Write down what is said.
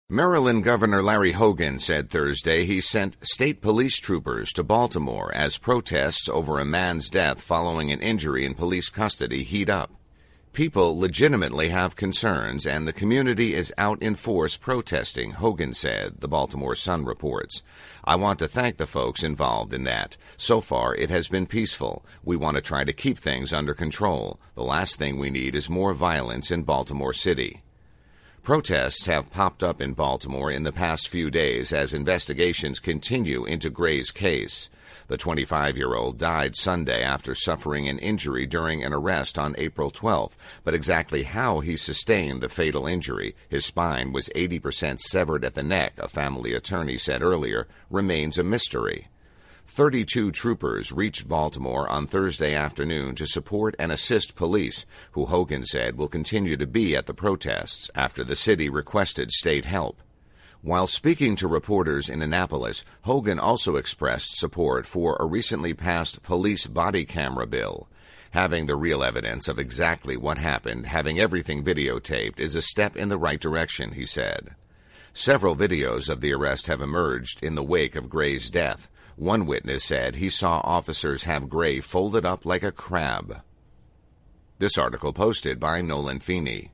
Maryland Governor Larry Hogan said Thursday he sent state police troopers to Baltimore as protests over a man's death following an injury in police custody heat up. People legitimately have concerns, and the community is out in force protesting, Hogan said, the Baltimore Sun reports. I want to thank the folks involved in that. So far, it has been peaceful. We want to try to keep things under control. The last thing we need is more violence in Baltimore City. Protests have popped up in Baltimore in the past few days as investigations continue into Gray's case. The 25-year-old died Sunday after suffering an injury during an arrest on April 12th, but exactly how he sustained the fatal injury, his spine was 80% severed at the neck, a family attorney said earlier, remains a mystery. 32 troopers reached Baltimore on Thursday afternoon to support and assist police, who Hogan said will continue to be at the protests after the city requested state help. While speaking to reporters in Annapolis, Hogan also expressed support for a recently passed police body camera bill. Having the real evidence of exactly what happened, having everything videotaped, is a step in the right direction, he said. Several videos of the arrest have emerged in the wake of Gray's death. One witness said he saw officers have Gray folded up like a crab. This article posted by Nolan Feeney.